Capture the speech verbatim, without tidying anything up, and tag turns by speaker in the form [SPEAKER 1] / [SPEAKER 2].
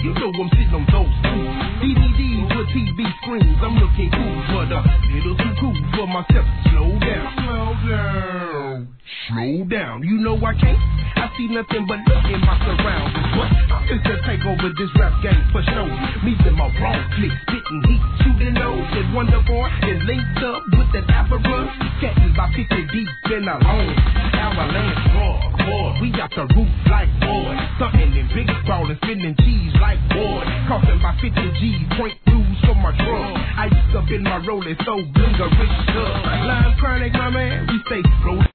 [SPEAKER 1] you know I'm sitting on those tools. D V Ds with T V screens, I'm looking cool, but a little too cool for myself. Slow down, slow down, slow down. You know I can't. I see nothing but look in my surroundings. But I'm just to take over this rap game for show. Me and my wrong click, spitting heat, shooting nose. And Wonder Boy is linked up with the Dapper Run. Catching by fifty deep in our own avalanche raw. Boy, we got the roof like boy. Something in big ballin', spinning cheese like boy. Costing by fifty G's, point blues for my drug. I used up in my rolling, so blinga rich stuff. Line chronic, my man, we stay rolling.